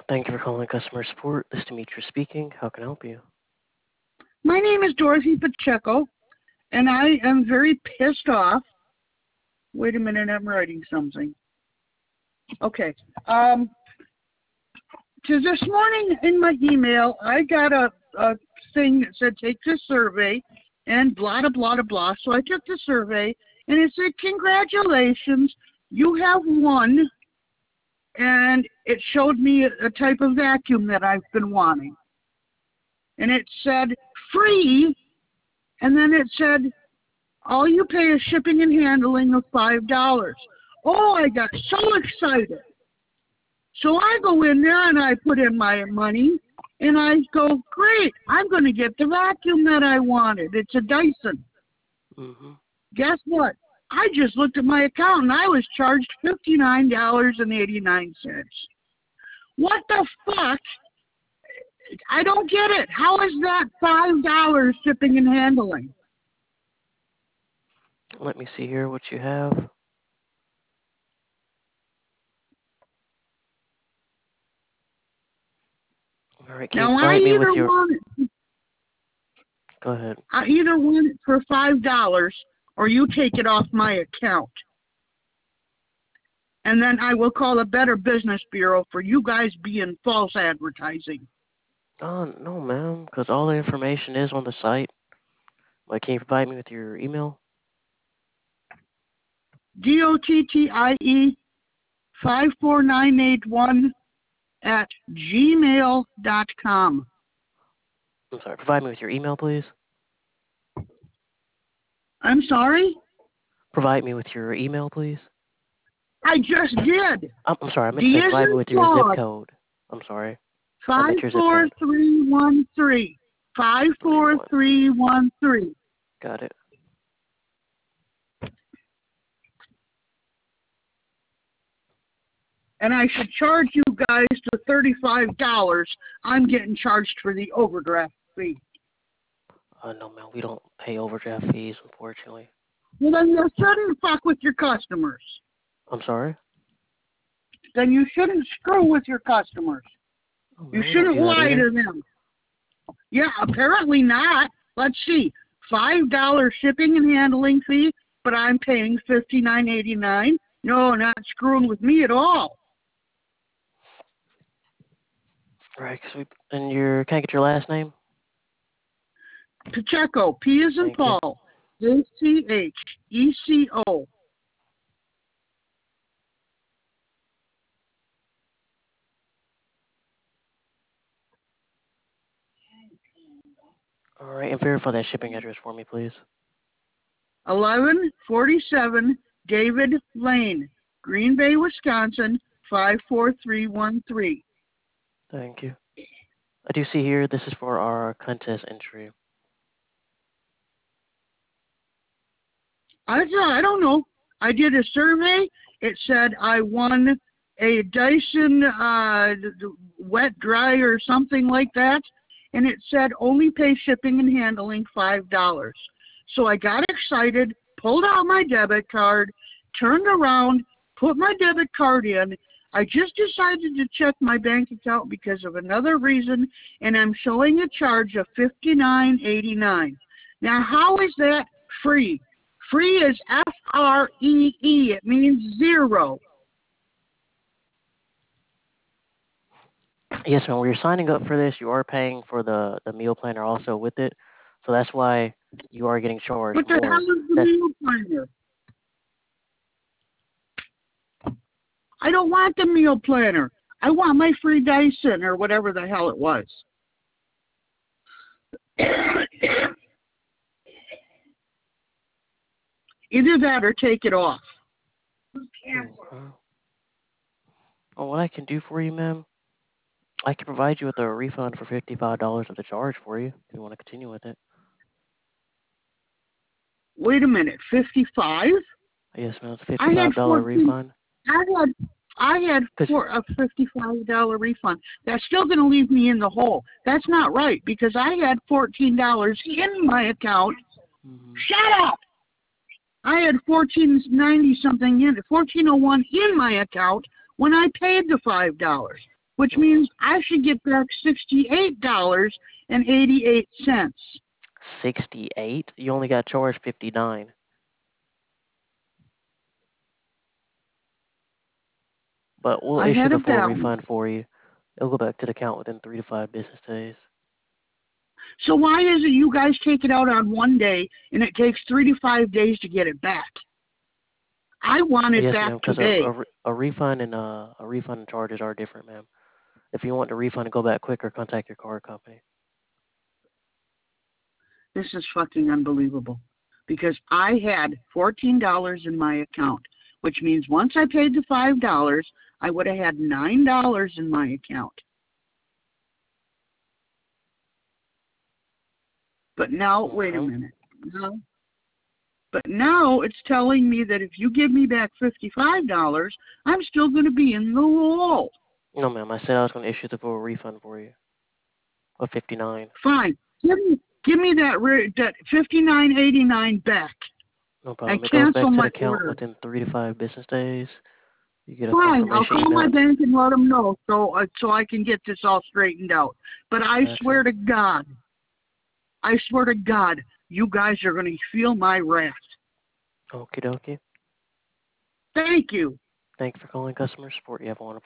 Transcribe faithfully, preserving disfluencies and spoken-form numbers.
Thank you for calling customer support. This is Demetrius speaking. How can I help you? My name is Dorothy Pacheco, and I am very pissed off. Wait a minute, I'm writing something. Okay. Um, because this morning in my email, I got a, a thing that said take this survey and blah, blah, blah, blah, blah. So I took the survey, and it said, congratulations, you have won. And it showed me a, a type of vacuum that I've been wanting. And it said free, and then it said all you pay is shipping and handling of five dollars. Oh, I got so excited. So I go in there and I put in my money, and I go, great, I'm going to get the vacuum that I wanted. It's a Dyson. Mm-hmm. Guess what? I just looked at my account, and I was charged fifty-nine dollars and eighty-nine cents. What the fuck? I don't get it. How is that five dollars shipping and handling? Let me see here what you have. All right, can you Now, I provide me with either your... want it, Go ahead. I either want it for five dollars or you take it off my account. And then I will call the Better Business Bureau for you guys being false advertising. Oh, no, ma'am, because all the information is on the site. Like, can you provide me with your email? D O T T I E five four nine eight one at gmail dot com. I'm sorry, provide me with your email, please. I'm sorry? Provide me with your email, please. I just did. I'm, I'm sorry, I meant D to say as provide me in with your dog. zip code. I'm sorry. I Five meant your zip four code. three one three. Five four three one three. Got it. And I should charge you guys the thirty-five dollars I'm getting charged for the overdraft fee. Uh, no, ma'am, we don't pay overdraft fees, unfortunately. Well, then you shouldn't fuck with your customers. I'm sorry? Then you shouldn't screw with your customers. Oh, You no, we don't shouldn't do that lie either. to them. Yeah, apparently not. Let's see. five dollars shipping and handling fee, but I'm paying fifty-nine eighty-nine. No, not screwing with me at all. Right, cause we... And your... Can I get your last name? Pacheco, P as in Thank you. Paul, A C H E C O. All right, and verify that shipping address for me, please. eleven forty-seven David Lane, Green Bay, Wisconsin, five four three one three. Thank you. I do see here this is for our contest entry. I I don't know. I did a survey. It said I won a Dyson uh, wet dry or something like that, and it said only pay shipping and handling five dollars. So I got excited, pulled out my debit card, turned around, put my debit card in. I just decided to check my bank account because of another reason, and I'm showing a charge of fifty-nine eighty-nine. Now, how is that free? Free is F R E E. It means zero. Yes, ma'am. When you're signing up for this, you are paying for the, the meal planner also with it. So that's why you are getting charged What the more. hell is the That's, meal planner? I don't want the meal planner. I want my free Dyson or whatever the hell it was. Either that or take it off. okay. Well, what I can do for you, ma'am, I can provide you with a refund for fifty-five dollars of the charge for you if you want to continue with it. Wait a minute, fifty-five? Yes, ma'am. It's a I had fifty-five dollars fourteen. refund. I had I had for a fifty-five dollars refund. That's still going to leave me in the hole. That's not right because I had fourteen dollars in my account. Mm-hmm. Shut up! I had fourteen ninety something in fourteen oh one in my account when I paid the five dollars. which means I should get back sixty-eight dollars and eighty-eight cents. sixty-eight? You only got charged fifty-nine. But we'll I issue had the a full balance. refund for you. It'll go back to the account within three to five business days. So why is it you guys take it out on one day and it takes three to five days to get it back? I want it Yes, back ma'am, because a, today. a, re- a refund and uh, a refund and charges are different, ma'am. If you want the refund to go back quicker, contact your card company. This is fucking unbelievable. Because I had fourteen dollars in my account, which means once I paid the five dollars, I would have had nine dollars in my account. But now, wait a minute. No. But now it's telling me that if you give me back fifty-five dollars, I'm still going to be in the hole. No, ma'am. I said I was going to issue the full refund for you of fifty-nine. Fine. Give me, give me that re- that fifty-nine eighty-nine back. No problem. I It goes back cancel to the my account order. within three to five business days. You get a Fine. I'll confirmation call email. my bank and let them know so uh, so I can get this all straightened out. But I Gotcha. swear to God, I swear to God, you guys are going to feel my wrath. Okie dokie. Thank you. Thank you for calling customer support. You have a wonderful